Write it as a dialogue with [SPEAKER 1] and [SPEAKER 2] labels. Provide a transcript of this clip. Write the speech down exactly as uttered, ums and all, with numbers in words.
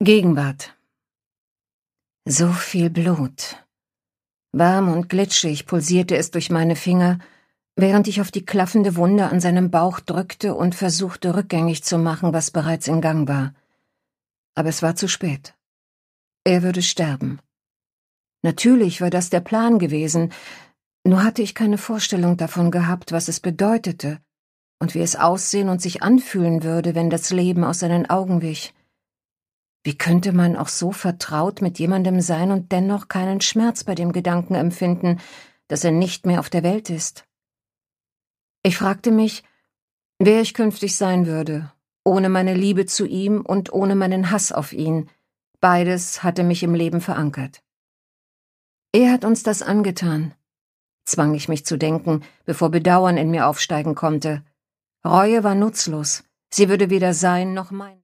[SPEAKER 1] Gegenwart. So viel Blut. Warm und glitschig pulsierte es durch meine Finger, während ich auf die klaffende Wunde an seinem Bauch drückte und versuchte rückgängig zu machen, was bereits in Gang war. Aber es war zu spät. Er würde sterben. Natürlich war das der Plan gewesen, nur hatte ich keine Vorstellung davon gehabt, was es bedeutete und wie es aussehen und sich anfühlen würde, wenn das Leben aus seinen Augen wich. Wie könnte man auch so vertraut mit jemandem sein und dennoch keinen Schmerz bei dem Gedanken empfinden, dass er nicht mehr auf der Welt ist? Ich fragte mich, wer ich künftig sein würde, ohne meine Liebe zu ihm und ohne meinen Hass auf ihn. Beides hatte mich im Leben verankert. Er hat uns das angetan, zwang ich mich zu denken, bevor Bedauern in mir aufsteigen konnte. Reue war nutzlos, sie würde weder sein noch mein.